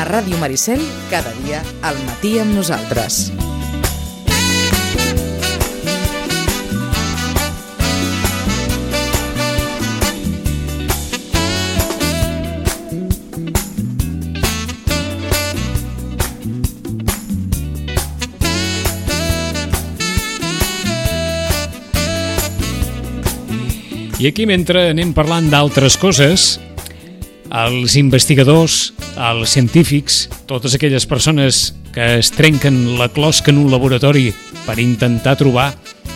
A Ràdio Maricel, cada dia al matí amb nosaltres. I aquí, mentre anem parlant d'altres coses, els investigadors, els científics, totes aquelles persones que es trenquen la closca en un laboratori per intentar trobar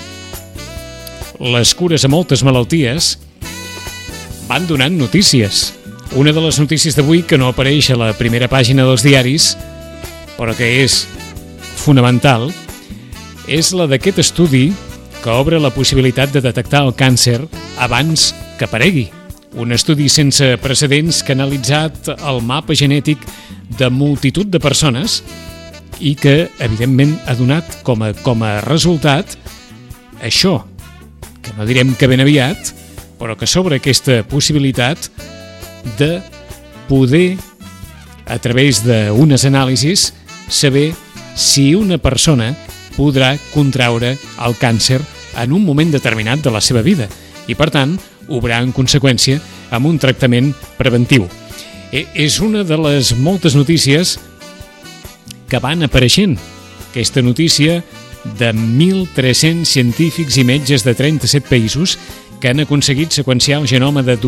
les cures a moltes malalties, van donant notícies. Una de les notícies d'avui, que no apareix a la primera pàgina dels diaris, però que és fonamental, és la d'aquest estudi que obre la possibilitat de detectar el càncer abans que aparegui. Un estudi sense precedents que ha analitzat el mapa genètic de multitud de persones i que, evidentment, ha donat com a resultat això, que no direm que ben aviat, però que s'obre aquesta possibilitat de poder, a través d'unes anàlisis, saber si una persona podrà contraure el càncer en un moment determinat de la seva vida i, per tant, obrar en conseqüència amb un tractament preventiu. És una de les moltes notícies que van apareixent. Aquesta notícia de 1.300 científics i metges de 37 països que han aconseguit seqüenciar el genoma de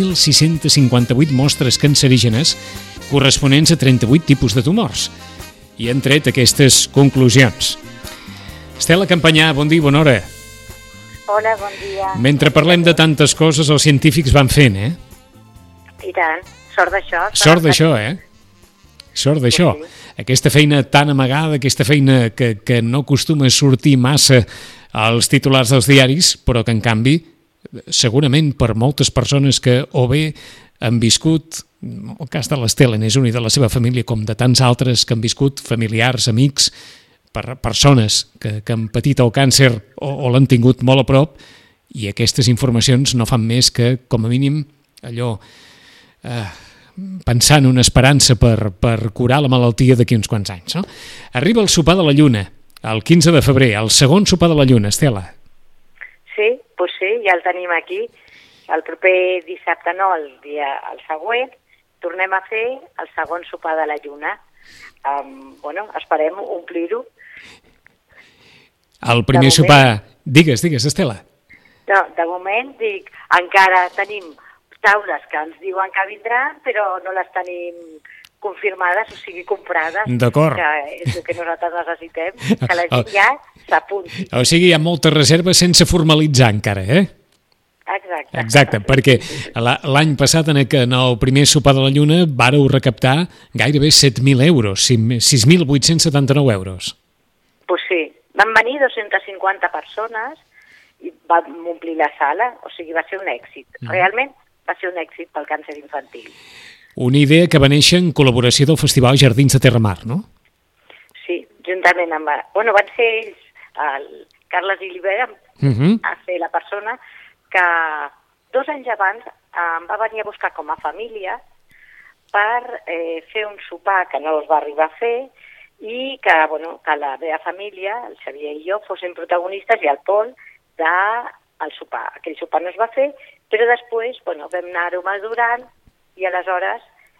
2.658 mostres cancerígenes corresponents a 38 tipus de tumors i han tret aquestes conclusions. Estela Campanyà, bon dia i bona hora. Hola, bon dia. Mentre parlem de tantes coses, els científics van fent, I tant. Sort d'això. Sort d'això, Sort d'això. Sí. Aquesta feina tan amagada, aquesta feina que no acostuma a sortir massa als titulars dels diaris, però que, en canvi, segurament per moltes persones que o bé han viscut, el cas de l'Estela n'és una i de la seva família, com de tants altres que han viscut, familiars, amics, per persones que han patit el càncer o l'han tingut molt a prop, i aquestes informacions no fan més que, com a mínim, allò, pensar en una esperança per curar la malaltia d'aquí uns quants anys. No? Arriba el sopar de la Lluna, el 15 de febrer, el segon sopar de la Lluna, Estela. Sí, doncs sí, ja el tenim aquí. El proper dissabte no, el següent, tornem a fer el segon sopar de la Lluna. Esperem omplir-ho. El primer sopar... Digues, Estela. No, de moment, dic, encara tenim taules que ens diuen que vindran, però no les tenim confirmades, o sigui, comprades. D'acord. Que és el que nosaltres necessitem, que la gent ja s'apunti. O sigui, hi ha moltes reserves sense formalitzar encara, Exacte, perquè l'any passat en el primer sopar de la Lluna vàreu recaptar gairebé 7.000 euros, 6.879 euros. Pues sí, van venir 250 persones i vam omplir la sala, o sigui, va ser un èxit. Realment va ser un èxit pel càncer infantil. Una idea que va néixer en col·laboració del Festival Jardins de Terramar, no? Sí, juntament amb... van ser ells, el Carles i l'Ibera, a ser la persona que 2 anys abans em va venir a buscar com a família per fer un sopar que no es va arribar a fer i que la meva família, el Xavier i jo, fossin protagonistes i el Pol del sopar. Aquell sopar no es va fer, però després vam anar-ho madurant i aleshores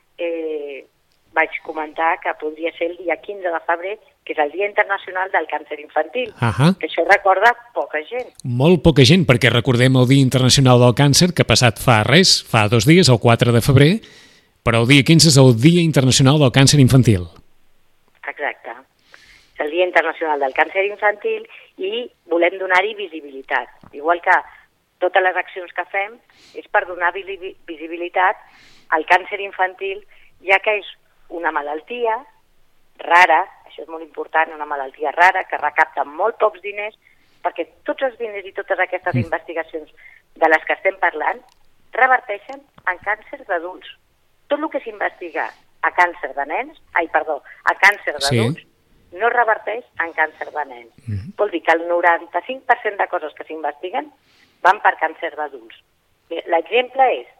vaig comentar que podria ser el dia 15 de febrer, que és el Dia Internacional del Càncer Infantil, que això recorda poca gent. Molt poca gent, perquè recordem el Dia Internacional del Càncer, que ha passat fa 2 dies, el 4 de febrer, però el dia 15 és el Dia Internacional del Càncer Infantil. Exacte. És el Dia Internacional del Càncer Infantil i volem donar-hi visibilitat. Igual que totes les accions que fem és per donar visibilitat al càncer infantil, ja que és una malaltia rara, això és molt important, una malaltia rara que recapta molt pocs diners, perquè tots els diners i totes aquestes investigacions de les que estem parlant reverteixen en càncer d'adults. Tot el que s'investiga a càncer de nens, a càncer d'adults, no reverteix en càncer de nens. Vol dir que el 95% de coses que s'investiguen van per càncer d'adults. L'exemple és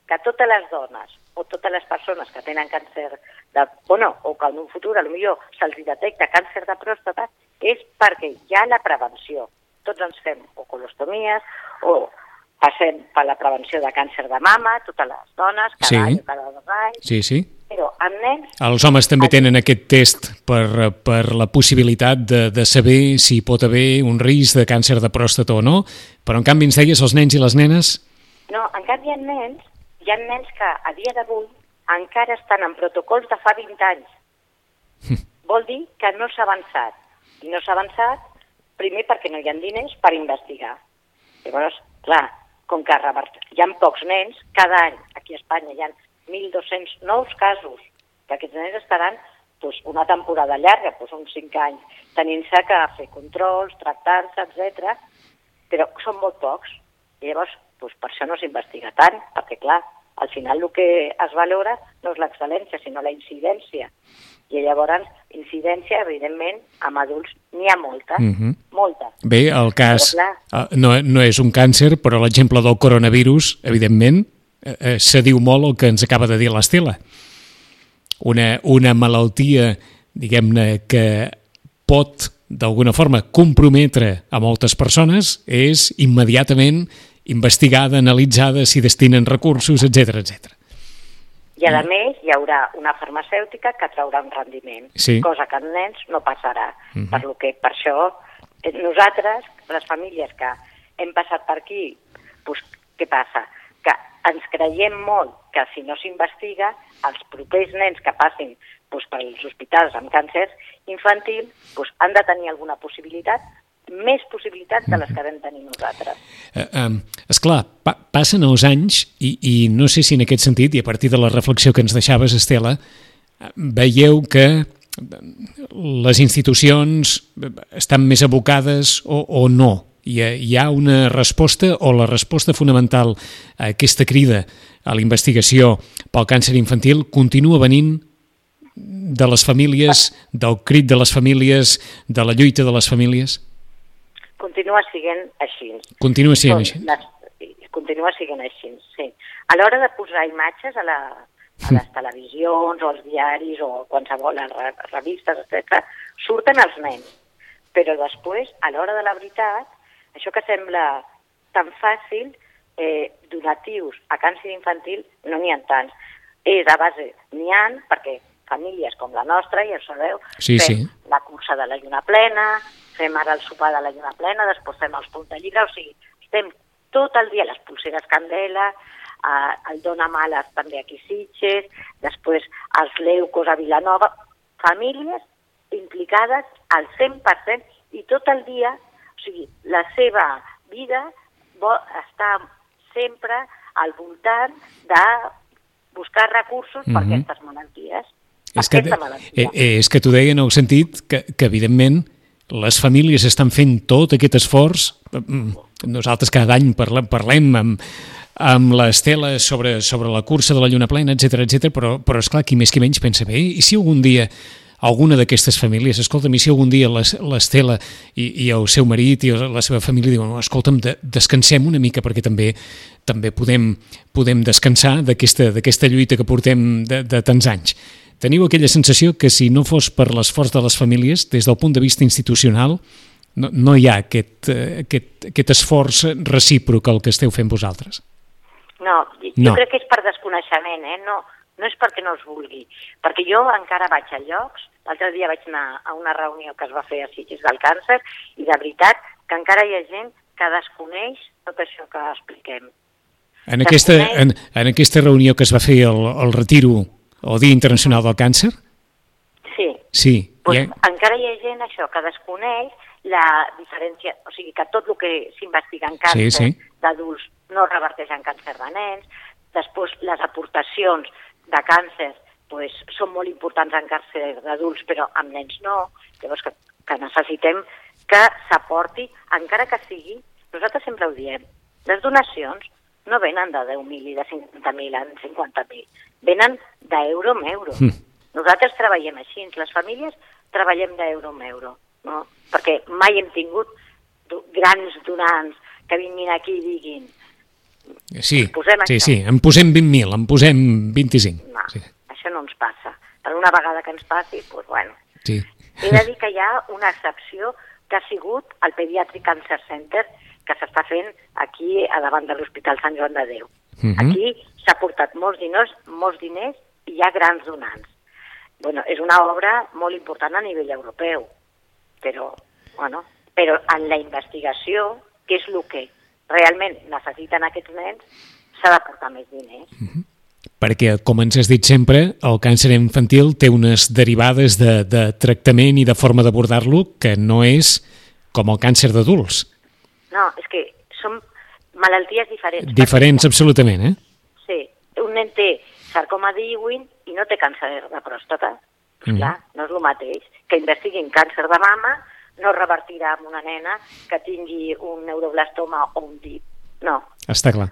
que totes les dones o totes les persones que tenen càncer o que en un futur potser se'ls detecta càncer de pròstata, és perquè hi ha la prevenció. Tots ens fem o colostomies o passem per la prevenció de càncer de mama, totes les dones, cada any o cada 2 anys. Sí, sí. Però amb nens... Els homes també tenen aquest test per la possibilitat de saber si pot haver un risc de càncer de pròstata o no, però en canvi ens deies els nens i les nenes? No, en canvi hi ha nens que a dia d'avui encara estan en protocols de fa 20 anys. Vol dir que no s'ha avançat. I no s'ha avançat primer perquè no hi ha diners per investigar. Llavors, clar, com que hi ha pocs nens, cada any aquí a Espanya hi ha 1.200 nous casos, que aquests nens estaran una temporada llarga, uns 5 anys, tenint-se que fer controls, tractar-se, etc. Però són molt pocs. I llavors, per això no s'investiga tant, perquè, clar, al final el que es valora no és l'excel·lència, sinó la incidència. I llavors, incidència, evidentment, amb adults n'hi ha molta, molta. Bé, el cas no és un càncer, però l'exemple del coronavirus, evidentment, se diu molt el que ens acaba de dir l'Estela. Una malaltia, diguem-ne, que pot, d'alguna forma, comprometre a moltes persones és immediatament investigada, analitzada, s'hi destinen recursos, etc etc. I a més hi haurà una farmacèutica que traurà un rendiment, cosa que en nens no passarà. Per això nosaltres, les famílies que hem passat per aquí, què passa? Que ens creiem molt que si no s'investiga, els propers nens que passin pels hospitals amb càncer infantil han de tenir alguna possibilitat, més possibilitats de les que vam tenir nosaltres. Esclar, passen els anys i no sé si en aquest sentit, i a partir de la reflexió que ens deixaves, Estela, veieu que les institucions estan més abocades o no? Hi ha una resposta o la resposta fonamental a aquesta crida a la investigació pel càncer infantil continua venint de les famílies, del crit de les famílies, de la lluita de les famílies? Continua sent així. Continua sent així? Continua sent així, sí. A l'hora de posar imatges a les televisions o als diaris o qualsevol revistes, etc., surten els nens. Però després, a l'hora de la veritat, això que sembla tan fàcil, donatius a càncer infantil no n'hi ha tants. És a base, n'hi ha, perquè famílies com la nostra, ja ho sabeu, fem la cursa de la lluna plena, fem ara el sopar de la lluna plena, després fem els punts de llibre, o sigui, estem tot el dia, les pulseres Candela, el Dona Males també aquí a Sitges, després els Leucos a Vilanova, famílies implicades al 100% i tot el dia, o sigui, la seva vida està sempre al voltant de buscar recursos per aquestes malalties. És que t'ho deia en el sentit que evidentment, les famílies estan fent tot aquest esforç. Nosaltres cada any parlem amb l'Estela sobre la cursa de la lluna plena, etc, però esclar, qui més qui menys pensa bé, i si algun dia alguna d'aquestes famílies, escolta'm, i si algun dia l'Estela i el seu marit i la seva família diuen, escolta'm, descansem una mica perquè també podem descansar d'aquesta lluita que portem de tants anys. Teniu aquella sensació que si no fos per l'esforç de les famílies, des del punt de vista institucional, no hi ha aquest esforç recíproc el que esteu fent vosaltres? No, jo crec que és per desconeixement, no és perquè no es vulgui, perquè jo encara vaig a llocs, l'altre dia vaig anar a una reunió que es va fer a Sitges del càncer i de veritat que encara hi ha gent que desconeix tot això que expliquem. En aquesta reunió que es va fer al Retiro, o Dia Internacional del Càncer? Sí. Encara hi ha gent, això, que desconeix la diferència, o sigui, que tot el que s'investiga en càncer d'adults no reverteix en càncer de nens, després les aportacions de càncer són molt importants en càncer d'adults, però amb nens no, llavors que necessitem que s'aporti, encara que sigui, nosaltres sempre ho diem, les donacions no venen de 10.000 i de 50.000 en 50.000, venen d'euro en euro. Nosaltres treballem així, les famílies treballem d'euro en euro, no? Perquè mai hem tingut grans donants que vinguin aquí i diguin Sí, posem sí, això. sí, en posem 20.000, en posem 25. No, Sí. això no ens passa. Per una vegada que ens passi, doncs bueno. Sí. He de dir que hi ha una excepció que ha sigut el Pediatric Cancer Center que s'està fent aquí a davant de l'Hospital Sant Joan de Déu. Aquí s'ha portat molts diners i hi ha grans donants. Bueno, és una obra molt important a nivell europeu, però en la investigació, que és el que realment necessiten aquests nens, s'ha de portar més diners. Perquè, com ens has dit sempre, el càncer infantil té unes derivades de tractament i de forma d'abordar-lo que no és com el càncer d'adults. No, és que són malalties diferents. Diferents, absolutament, eh? Sí, un nen té sarcoma d'Ewing i no té càncer de pròstata. Clar, no és el mateix. Que investiguin càncer de mama no revertirà en una nena que tingui un neuroblastoma o un DIP. No. Està clar.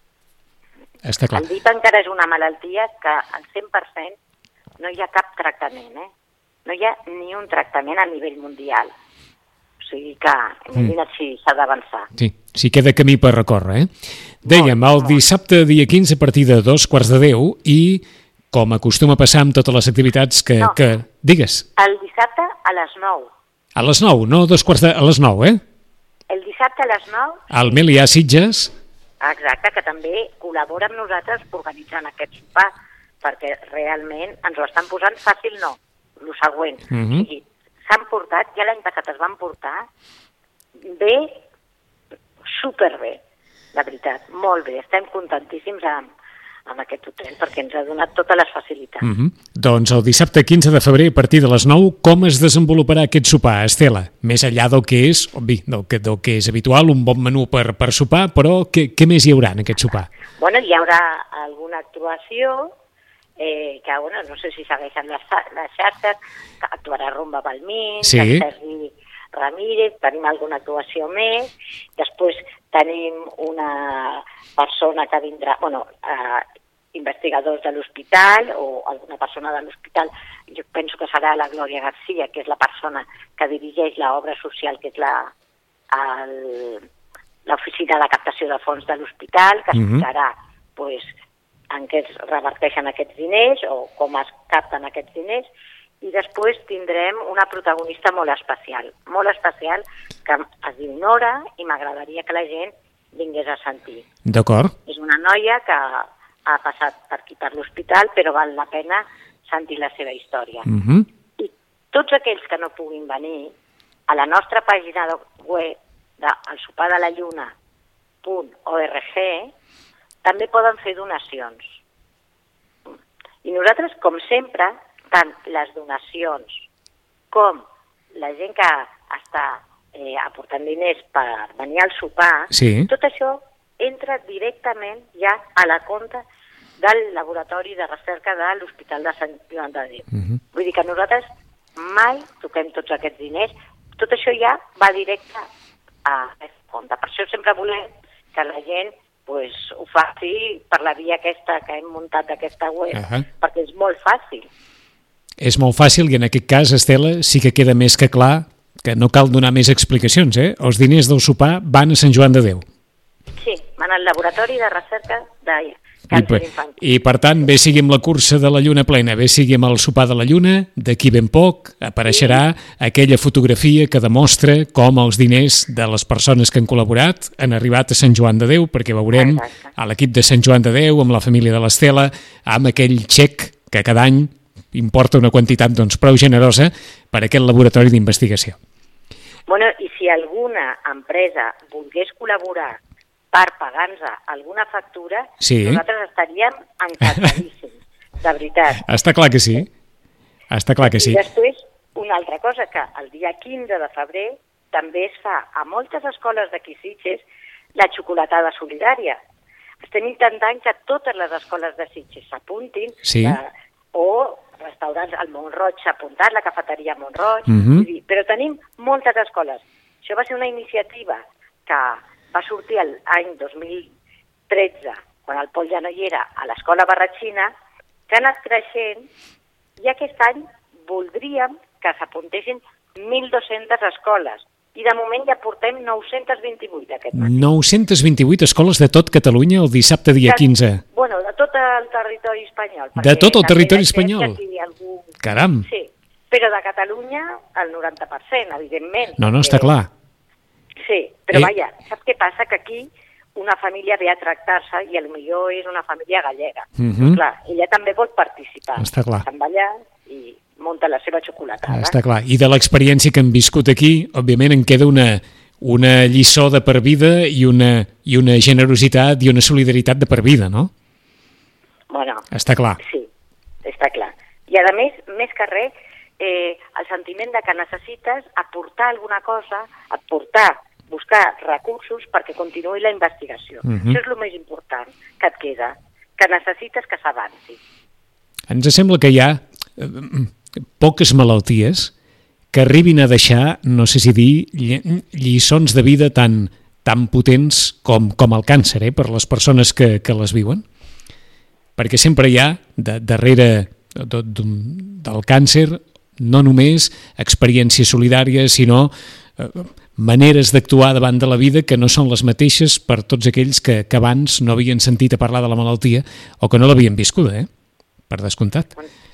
Està clar. El DIP encara és una malaltia que al 100% no hi ha cap tractament, eh? No hi ha ni un tractament a nivell mundial. O sigui que, imagina't si s'ha d'avançar. Sí, queda camí per recórrer, eh? Dèiem, el dissabte, dia 15, a partir de 2:15 i, com acostuma a passar amb totes les activitats que... Digues. El dissabte a les 9. A les 9, no 2:15, a les 9, eh? El dissabte a les 9... Al Melià Sitges. Exacte, que també col·labora amb nosaltres organitzant aquest sopar, perquè realment ens ho estan posant fàcil, no. El següent. O sigui, s'han portat, ja l'any passat es van portar, bé, superbé, de veritat, molt bé. Estem contentíssims amb aquest hotel perquè ens ha donat totes les facilitats. Doncs el dissabte 15 de febrer, a partir de les 9, com es desenvoluparà aquest sopar, Estela? Més enllà del que és, obvi, del que és habitual, un bon menú per sopar, però què més hi haurà en aquest sopar? Bueno, hi haurà alguna actuació, que no sé si segueixen les xarxes, que actuarà Rumba Balmín, sí. Sergi Ramírez, tenim alguna actuació més, després tenim una persona que vindrà, investigadors de l'hospital o alguna persona de l'hospital, jo penso que serà la Glòria Garcia, que és la persona que dirigeix l'obra social, que és l'oficina de captació de fons de l'hospital, que explicarà en què es reverteixen aquests diners o com es capten aquests diners, i després tindrem una protagonista molt especial, que es diu Nora i m'agradaria que la gent vingués a sentir. D'acord. És una noia que ha passat per aquí per l'hospital, però val la pena sentir la seva història. I tots aquells que no puguin venir, a la nostra pàgina web del sopardelalluna.org també poden fer donacions. I nosaltres, com sempre, tant les donacions com la gent que està aportant diners per venir al sopar, tot això entra directament ja a la compte del laboratori de recerca de l'Hospital de Sant Joan de Déu. Vull dir que nosaltres mai toquem tots aquests diners, tot això ja va directe a aquesta compte. Per això sempre volem que la gent ho faci per la via aquesta que hem muntat d'aquesta web, perquè és molt fàcil. És molt fàcil i en aquest cas, Estela, sí que queda més que clar que no cal donar més explicacions, eh? Els diners del sopar van a Sant Joan de Déu. Sí, van al laboratori de recerca de càncer infantil. I per tant, bé sigui amb la cursa de la Lluna plena, bé sigui amb el sopar de la Lluna, d'aquí ben poc apareixerà aquella fotografia que demostra com els diners de les persones que han col·laborat han arribat a Sant Joan de Déu, perquè veurem a l'equip de Sant Joan de Déu, amb la família de l'Estela, amb aquell xec que cada any importa una quantitat prou generosa per a aquest laboratori d'investigació. Bueno, i si alguna empresa volgués col·laborar per pagar-nos alguna factura, nosaltres estaríem encantadíssims, de veritat. Està clar que sí. Està clar que sí. I després, una altra cosa, que el dia 15 de febrer també es fa a moltes escoles d'aquí Sitges la xocolatada solidària. Estem intentant que totes les escoles de Sitges s'apuntin, o restaurants, el Montroig s'ha apuntat, la cafeteria Montroig, però tenim moltes escoles. Això va ser una iniciativa que va sortir l'any 2013, quan el Pol ja no hi era, a l'escola Barratxina, que ha anat creixent, i aquest any voldríem que s'apuntessin 1.200 escoles, i de moment ja portem 928 aquest matí. 928 escoles de tot Catalunya el dissabte dia 15. Bueno, de tot el territori espanyol. De tot el territori espanyol? Algú... Caram! Sí, però de Catalunya el 90%, evidentment. No, està clar. Sí, però vaja, saps què passa? Que aquí una família ve a tractar-se i potser és una família gallega. Clar, ella també vol participar. Està clar. Se'n va allà i munta la seva xocolatada. Està clar. I de l'experiència que hem viscut aquí, òbviament en queda una lliçó de per vida i una generositat i una solidaritat de per vida, no? Bueno, està clar. Sí, està clar. I a més que res, el sentiment de que necessites aportar alguna cosa, buscar recursos perquè continuï la investigació. Això és el més important que et queda, que necessites que s'avanci. Ens sembla que hi ha poques malalties que arribin a deixar, no sé si dir, lliçons de vida tan potents com el càncer, per les persones que les viuen. Perquè sempre hi ha, darrere del càncer, no només experiències solidàries, sinó maneres d'actuar davant de la vida que no són les mateixes per tots aquells que abans no havien sentit a parlar de la malaltia o que no l'havien viscuda, per descomptat.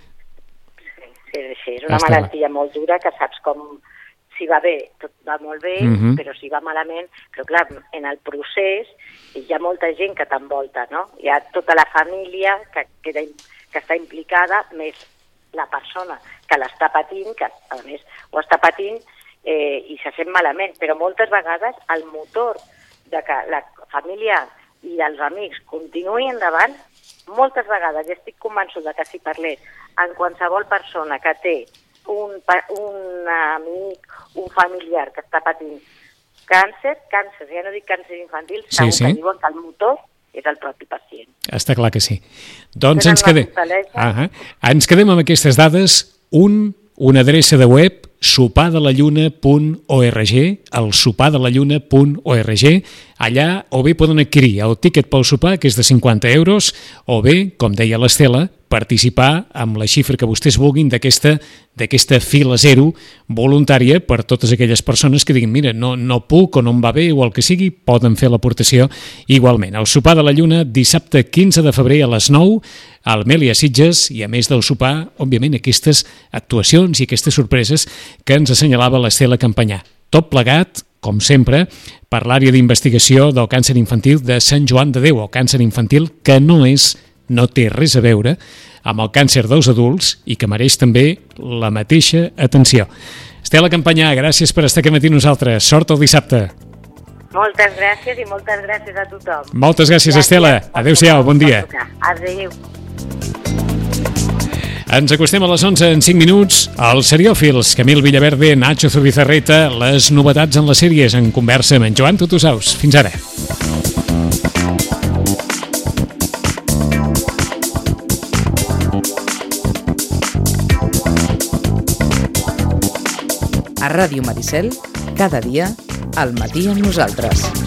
Sí, és una malaltia molt dura que saps com si va bé, tot va molt bé, però si va malament, però clar, en el procés hi ha molta gent que t'envolta, no? Hi ha tota la família que està implicada, més la persona que l'està patint, que a més ho està patint i se sent malament, però moltes vegades el motor de que la família i els amics continuïn endavant, moltes vegades, ja estic convençuda que si parlés en qualsevol persona que té un amic, un familiar que està patint càncer, ja no dic càncer infantil, segur que diuen que el motor és el propi pacient. Està clar que sí. Doncs ens quedem amb aquestes dades, una adreça de web, sopadalalluna.org, el sopadalalluna.org. Allà o bé poden adquirir el tíquet pel sopar, que és de 50 euros, o bé, com deia l'Estela, participar amb la xifra que vostès vulguin d'aquesta fila zero voluntària per totes aquelles persones que diguin, mira, no puc o no em va bé o el que sigui, poden fer l'aportació igualment. El sopar de la lluna, dissabte 15 de febrer a les 9, al Mèlia Sitges, i a més del sopar, òbviament, aquestes actuacions i aquestes sorpreses que ens assenyalava l'Estela Campanyà. Tot plegat, com sempre, per l'àrea d'investigació del càncer infantil de Sant Joan de Déu, el càncer infantil que no té res a veure amb el càncer dels adults i que mereix també la mateixa atenció. Estela Campanyà, gràcies per estar aquest matí amb nosaltres. Sort el dissabte. Moltes gràcies i moltes gràcies a tothom. Moltes gràcies, Estela. Adéu-siau, bon dia. Adéu. Ens acostem a les 11 en 5 minuts. Els seriòfils, Camil Villaverde, Nacho Zubizarreta, les novetats en les sèries en conversa amb en Joan Tutusaus. Fins ara. A Ràdio Maricel, cada dia, al matí amb nosaltres.